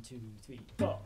2, 3, 4.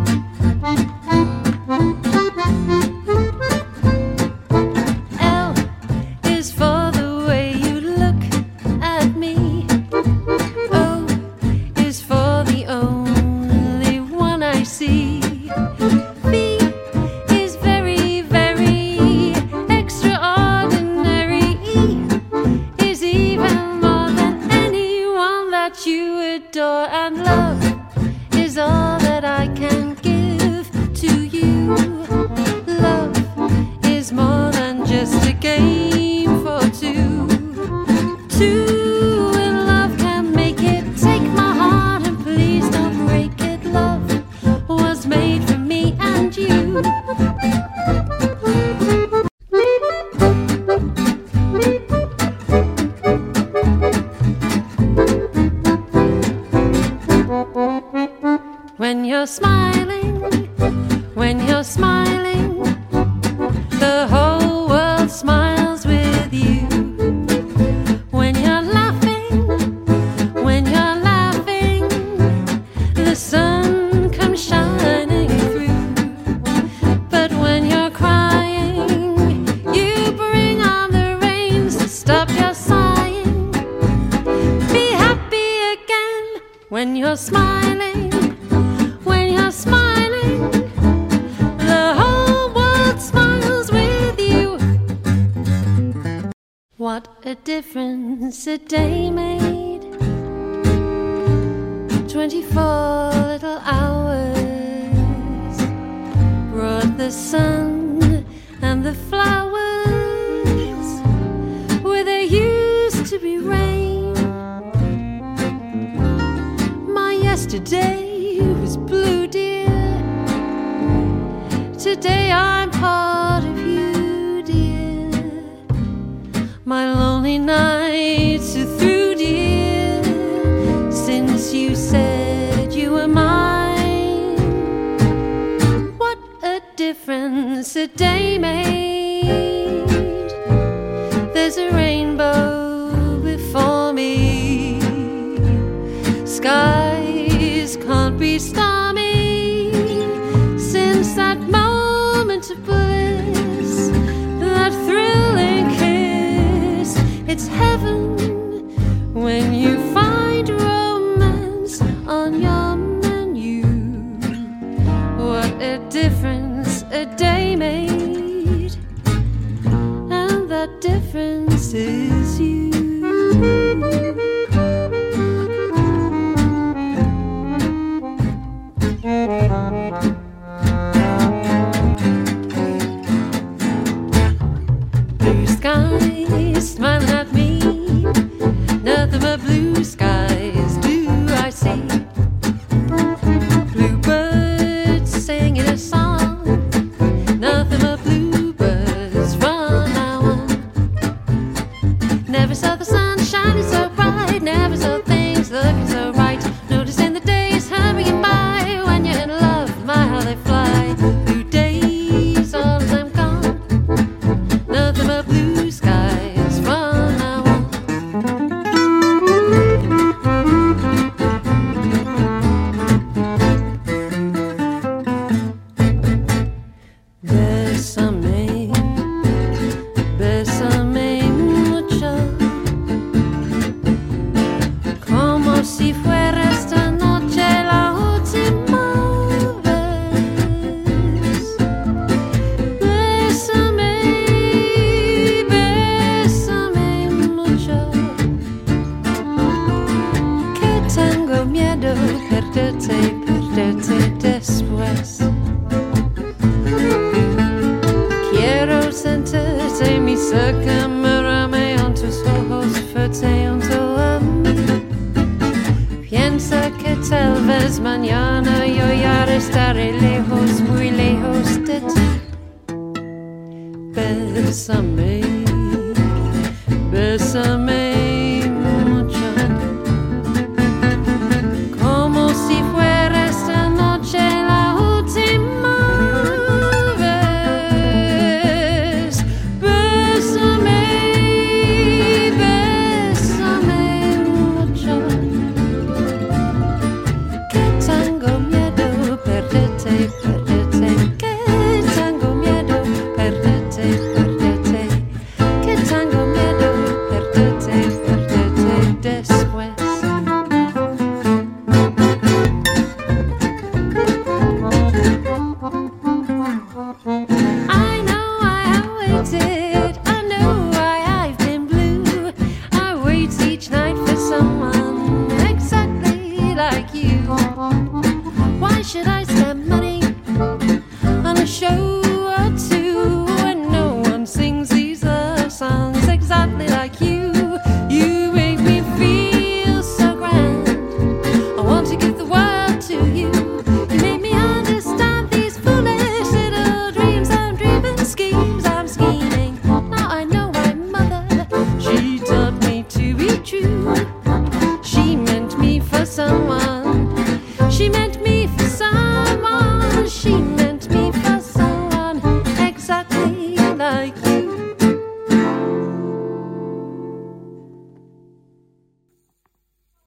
L is for the way you look at me. O is for the only one I see. V is very, very extraordinary. E is even more than anyone that you adore. And love is all that I can give to you. Love is more than just a game for two. Two in love can make it. Take my heart and please don't break it. Love was made for me and you. When you're smiling, the whole world smiles with you. When you're laughing, the sun comes shining through. But when you're crying, you bring on the rains to stop your sighing. Be happy again when you're smiling. The whole world smiles with you. What a difference a day made. 24 little hours brought the sun and the flowers where there used to be rain. My yesterday was blue, dear. Today I'm part of you, dear. My lonely nights are through, dear, since you said you were mine. What a difference a day made. There's a rainbow before me. Skies can't be stormy since that moment of bliss, that thrilling kiss. It's heaven when you find romance on your menu. What a difference a day made, and that difference is you. Blue skies smiling at me, nothing but blue skies do I see. Bluebirds singing a song, nothing but bluebirds from now on. Never saw the sun shining so bright, never saw things looking so right. Noticing the days hurrying by when you're in love, my how they fly. Blue days, all of them gone, nothing but blue skies from now on. Bésame mucho, como si fuera esta noche la última vez. Bésame mucho, que tengo miedo perderte después. Quiero sentirte mi cerca, mírame en tus ojos, fuerte junto a mí. Piensa que tal vez mañana yo ya estaré lejos, muy lejos de ti. Bésame mucho, como si fuera esta noche la última vez. Bésame mucho, que tengo miedo she meant me for someone exactly like you.